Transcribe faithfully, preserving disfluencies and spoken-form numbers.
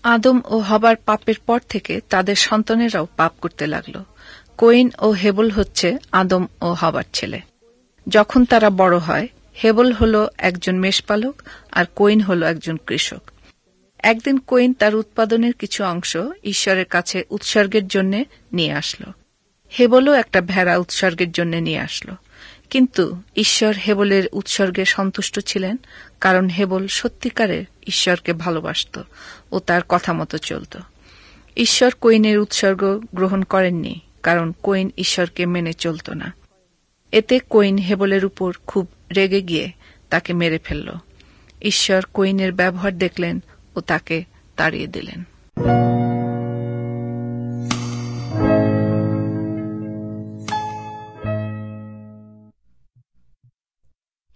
আদম ও হবার পাপের পর থেকে তাদের সন্তানেরাও পাপ করতে লাগল। কইন ও হেবল হচ্ছে আদম ও হবার ছেলে। যখন তারা বড় হয়, হেবল হল একজন মেষপালক আর কইন হল একজন কৃষক। একদিন কইন তার উৎপাদনের কিছু অংশ ঈশ্বরের কাছে উৎসর্গের জন্য নিয়ে আসলো। হেবলও একটা ভেড়া উৎসর্গের জন্য নিয়ে আসলো। কিন্তু ঈশ্বর হেবলের উৎসর্গে সন্তুষ্ট ছিলেন, কারণ হেবল সত্যিকারের ঈশ্বরকে ভালোবাসত ও তার কথা মতো চলত। ঈশ্বর কইনের উৎসর্গ গ্রহণ করেননি, কারণ কইন ঈশ্বরকে মেনে চলত না। এতে কইন হেবলের উপর খুব রেগে গিয়ে তাকে মেরে ফেলল। ঈশ্বর কইনের ব্যবহার দেখলেন ও তাকে তাড়িয়ে দিলেন।